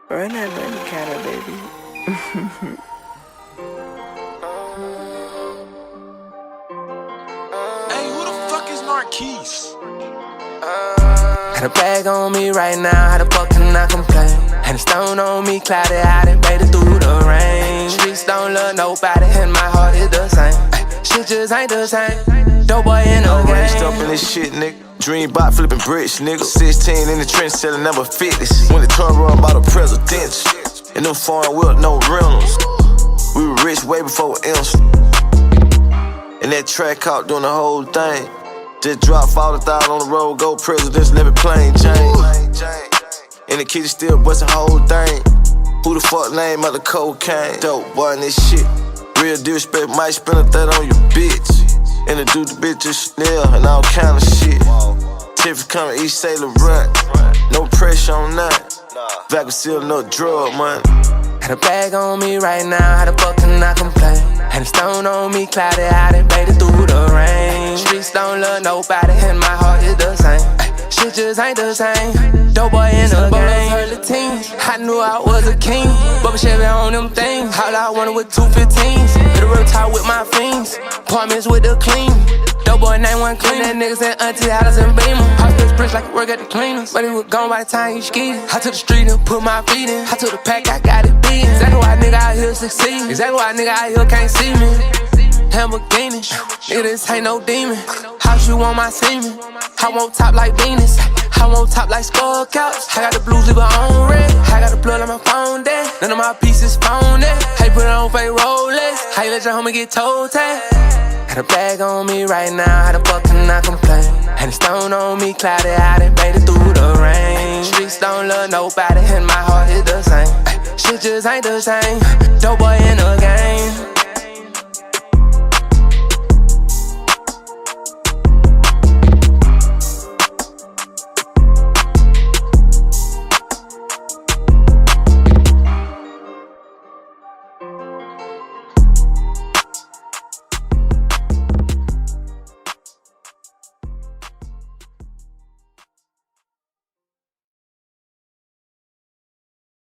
Run that money counter, baby. Hey, who the fuck is Marquise? Had a bag on me right now, how the fuck can I complain? Had a stone on me, clouded, I done made it through the rain. Streets don't love nobody, and my heart is the same. Shit just ain't the same. Dope boy in the game. Raced up in this shit, nigga. Dream bot flipping bricks, nigga. 16 in the trench, selling number 50s. When the tour run by the presidential. And them foreign whip, no rentals. We were rich way before Insta. And that track out doing the whole thing. Just drop 40,000 on the road, go presidents, never plain Jane. And the kitchen still bustin' whole thing. Who the fuck name of the cocaine? Dope boy in this shit. Real disrespect, might spend a third on your bitch. Introduce the bitch to Chanel and all kind of shit. Tiffany coming East Sailor Run. No pressure on nothing. Vaccine, no drug money. Had a bag on me right now, how the fuck can I complain? Had a stone on me, clouded, I done made it through the rain. Streets don't love nobody, and my heart is the same. Shit just ain't the same. Dope boy in the game. Early teens, I knew I was a king. Bubba Chevy on them things. All I wanted with 215s. Hit a real talk with my fiends. Apartments with the clean. Dope boy name one clean. That niggas in Auntie Hollis and Beamer. Hospital Prince like he work at the cleaners. But he was gone by the time he skied. I took the street and put my feet in. I took the pack, I got it beat. Exactly why nigga out here succeed. Exactly why nigga out here can't see me. Lamborghini, nigga, this ain't no demon. House you want my semen. I want top like Venus. I want top like Skull Couch. I got the blues leave on red. I got the blood on my phone dead. None of my pieces phone dead. How you put it on fake Rolex? How you let your homie get toe tag? Had a bag on me right now, how the fuck can I complain? Had a stone on me, clouded, I done made it through the rain. Streets don't love nobody, and my heart is the same. Shit just ain't the same. Dope boy in the game.